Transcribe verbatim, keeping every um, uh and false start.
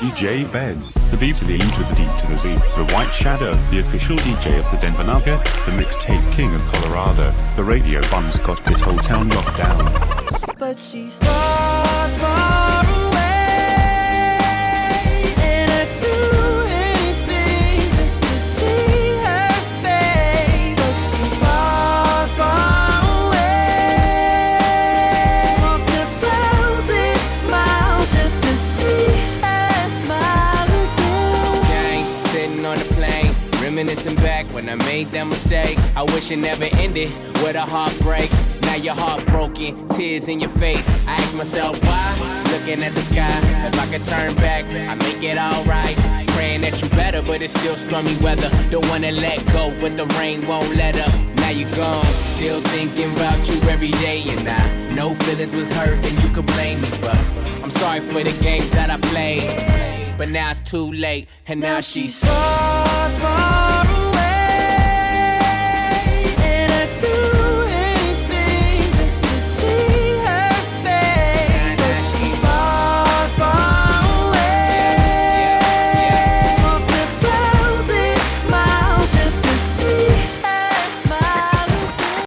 D J Beds, the B to the E to the D to the Z, the White Shadow, the official D J of the Denver Nugget, the mixtape king of Colorado, the radio bum's got this whole town locked down. But she's far, far away, and I'd do anything just to see her face. But she's far, far away, walked a thousand miles just to see her smile again. Gang, sitting on the plane, reminiscing back when I made that mistake. I wish it never ended with a heartbreak. Now you're heartbroken, tears in your face. I ask myself why, looking at the sky. If I could turn back, I make it alright. Praying that you better, but it's still stormy weather. Don't wanna let go, but the rain won't let up. Now you gone, still thinking about you every day. And I know feelings was hurt and you could blame me, but I'm sorry for the games that I played. But now it's too late, and now, now she's far, far